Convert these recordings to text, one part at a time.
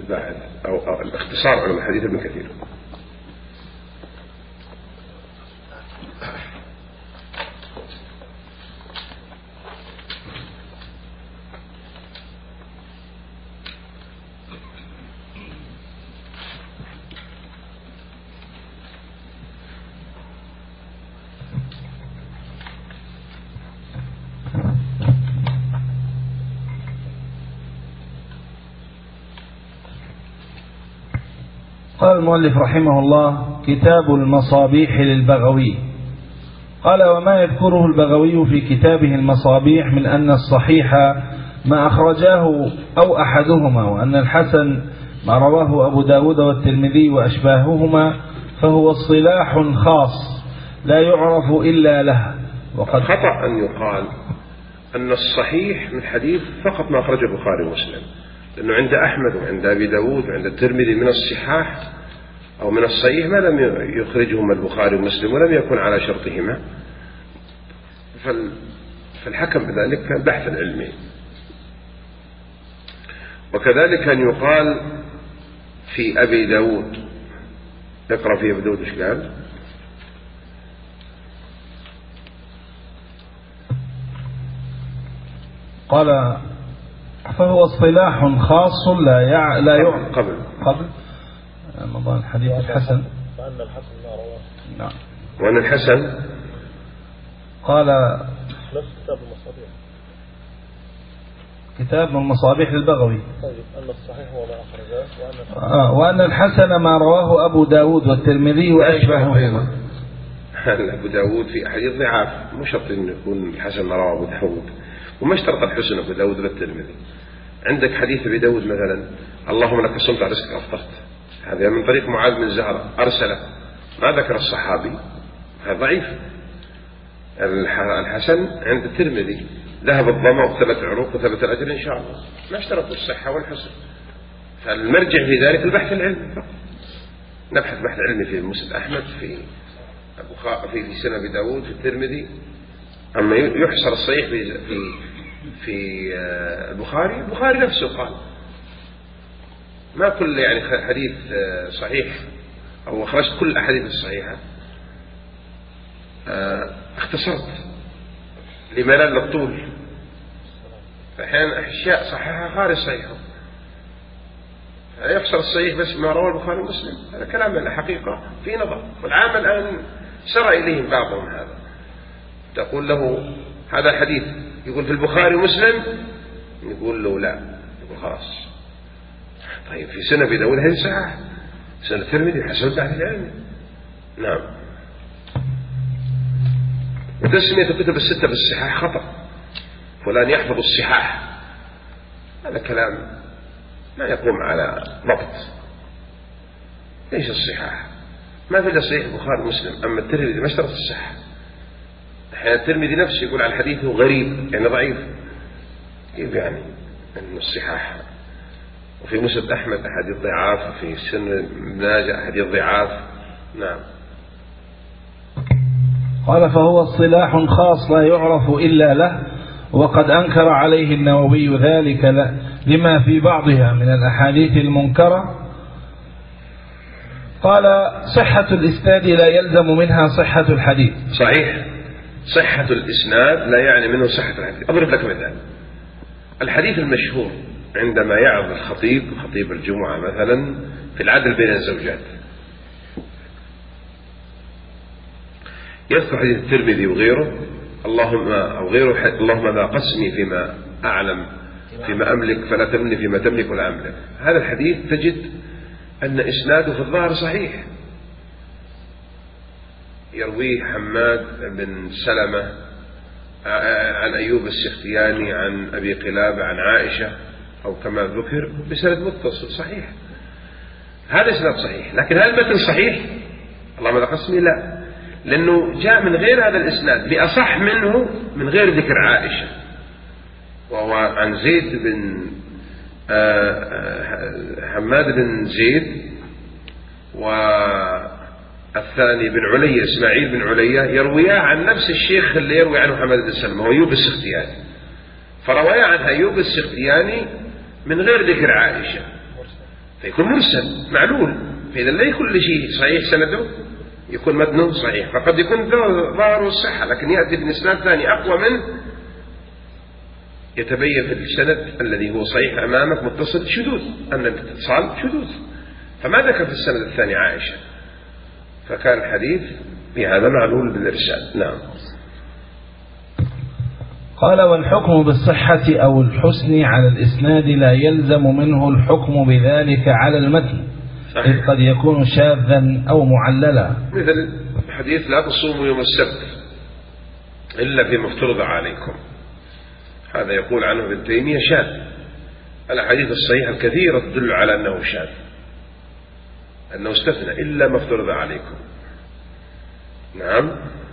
الباحث أو الاختصار علم الحديث ابن كثير. قال المؤلف رحمه الله: كتاب المصابيح للبغوي. قال: وما يذكره البغوي في كتابه المصابيح من أن الصحيح ما أخرجاه أو أحدهما، وأن الحسن ما رواه أبو داود والترمذي وأشباههما، فهو اصطلاح خاص لا يعرف إلا له. وقد خطأ أن يقال أن الصحيح من الحديث فقط ما أخرجه البخاري ومسلم، لأنه عند أحمد وعند أبي داود وعند الترمذي من الصحاح أو من الصحيح ما لم يخرجهما البخاري ومسلم ولم يكن على شرطهما، فالحكم بذلك البحث العلمي. وكذلك أن يقال في أبي داود، اقرأ في أبي داود إيش قال؟ قال: فهو اصطلاح خاص لا يعرف قبل رمضان الحديث الحسن، وأن الحسن ما رواه. نعم. وأن الحسن قال نفس كتاب المصابيح، كتاب المصابيح للبغوي. طيب أن الصحيح هو ما أخرجاه وأن الحسن ما رواه أبو داود والترمذي وأشبههما. أبو داود في أحاديث ضعاف، مو شرط أن يكون الحسن ما رواه أبو داود، وما اشترط الحسن أبو داود والترمذي. عندك حديث أبي داود مثلا: اللهم لك صمت على رزقك أفطرت، هذا من طريق معاذ بن زهرة أرسله، ما ذكر الصحابي، هذا ضعيف. الحسن عند الترمذي: ذهب الظما وثبت العروق وثبت الأجر إن شاء الله، ما اشترطوا الصحة والحسن. فالمرجع في ذلك البحث العلمي فقط. نبحث بحث علمي في مسند أحمد، في سنن أبي داود، في الترمذي. أما يحصر الصحيح في البخاري نفسه قال ما كل يعني حديث صحيح أو أخرجت كل الأحاديث الصحيحة، اختصرت لملل الطول، فأحيانا أشياء صحيحة خارج صحيحة، يفسر الصحيح بس ما رواه البخاري ومسلم. هذا كلام الحقيقة في نظر، والعام الآن سرى إليهم بعضهم هذا. تقول له هذا الحديث يقول في البخاري ومسلم، يقول له لا، يقول خلاص. طيب في سنة أبي داود هذه صحيحة، سنة الترمذي حسب البحث العلمي. نعم. وتسمية الكتب الستة بالصحاح خطأ، فلان يحفظ الصحاح، هذا كلام ما يقوم على ضبط. ليش الصحاح؟ ما في إلا صحيح البخاري ومسلم، أما الترمذي ما اشترط الصحة. أحيانا الترمذي نفسه يقول على الحديث غريب، يعني ضعيف. كيف يعني أن الصحاح؟ وفي مسند أحمد أحاديث ضعاف، وفي سنن ابن ماجه أحاديث ضعاف. نعم. قال: فهو اصطلاح خاص لا يعرف إلا له، وقد أنكر عليه النووي ذلك لما في بعضها من الأحاديث المنكرة. قال: صحة الإسناد لا يلزم منها صحة الحديث. صحيح، صحة الإسناد لا يعني منه صحة الحديث. أضرب لك مثال: الحديث المشهور عندما يعظ خطيب الجمعة مثلا في العدل بين الزوجات، يذكر حديث الترمذي وغيره: اللهم لا قسمي فيما أعلم فيما أملك فلا تمني فيما تملك ولا أملك. هذا الحديث تجد أن إسناده في الظاهر صحيح، يرويه حماد بن سلمة عن أيوب السختياني عن أبي قلابة عن عائشة، أو كما ذكر بسند متصل صحيح. هذا إسناد صحيح، لكن هل المتن صحيح؟ اللهم لا قسمي لا، لأنه جاء من غير هذا الإسناد بأصح منه من غير ذكر عائشة، وهو عن زيد بن حماد بن زيد، والثاني بن عليا إسماعيل بن عليا، يروياه عن نفس الشيخ اللي يروي عنه حماد بن سلمة، هو أيوب السختياني، فرواه عن أيوب السختياني من غير ذكر عائشة. فيكون مرسل معلول. فإذا لا يكون شيء صحيح سنده، يكون متنه صحيح، فقد يكون ظاهره الصحة لكن يأتي بإسناد ثاني أقوى منه، يتبين في السند الذي هو صحيح أمامك متصل شذوذ، أن الاتصال شذوذ، فما ذكر في السند الثاني عائشة، فكان الحديث بهذا معلول بالإرسال. نعم. قال: والحكم بالصحة أو الحسن على الإسناد لا يلزم منه الحكم بذلك على المتن، إذ قد يكون شاذا أو معللا، مثل حديث لا تصوموا يوم السبت إلا فيما افترض عليكم، هذا يقول عنه ابن تيمية شاذ. الأحاديث الصحيحة الكثيرة تدل على أنه شاذ، أنه استثنى إلا ما افترض عليكم. نعم.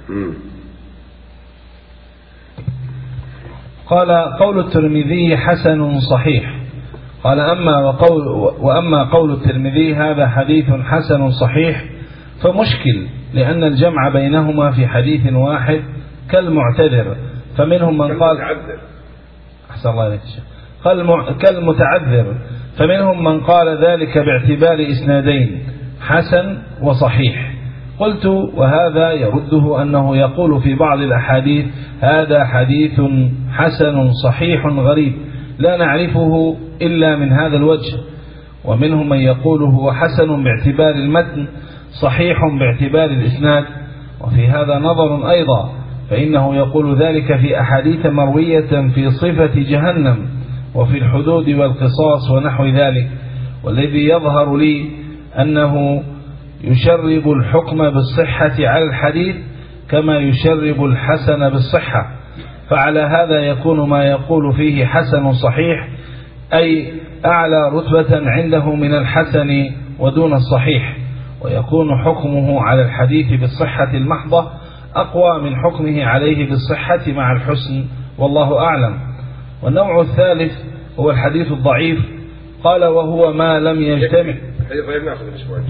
قال: قول الترمذي حسن صحيح. قال: وأما قول الترمذي هذا حديث حسن صحيح فمشكل، لأن الجمع بينهما في حديث واحد كالمعتذر، فمنهم من قال أحسن الله عليك كالمتعذر، فمنهم من قال ذلك باعتبار إسنادين حسن وصحيح. قلت: وهذا يرده أنه يقول في بعض الأحاديث هذا حديث حسن صحيح غريب لا نعرفه إلا من هذا الوجه، ومنهم من يقول هو حسن باعتبار المتن صحيح باعتبار الإسناد، وفي هذا نظر أيضا، فإنه يقول ذلك في أحاديث مروية في صفة جهنم وفي الحدود والقصاص ونحو ذلك، والذي يظهر لي أنه يشرب الحكم بالصحة على الحديث كما يشرب الحسن بالصحة، فعلى هذا يكون ما يقول فيه حسن صحيح أي أعلى رتبة عنده من الحسن ودون الصحيح، ويكون حكمه على الحديث بالصحة المحضة أقوى من حكمه عليه بالصحة مع الحسن، والله أعلم. والنوع الثالث هو الحديث الضعيف. قال: وهو ما لم يجتمع